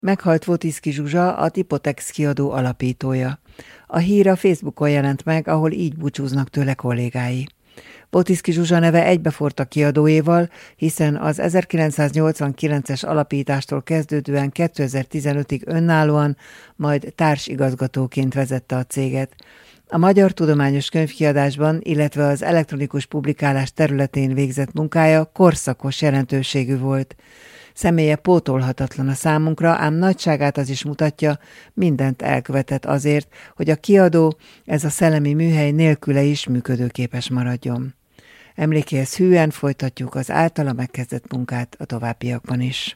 Meghalt Votiszki Zsuzsa, a Tipotex kiadó alapítója. A hír a Facebookon jelent meg, ahol így búcsúznak tőle kollégái. Votiszki Zsuzsa neve egybeforrt a kiadóéval, hiszen az 1989-es alapítástól kezdődően 2015-ig önállóan, majd társigazgatóként vezette a céget. A magyar tudományos könyvkiadásban, illetve az elektronikus publikálás területén végzett munkája korszakos jelentőségű volt. Személye pótolhatatlan a számunkra, ám nagyságát az is mutatja, mindent elkövetett azért, hogy a kiadó, ez a szellemi műhely nélküle is működőképes maradjon. Emlékéhez hűen folytatjuk az általa megkezdett munkát a továbbiakban is.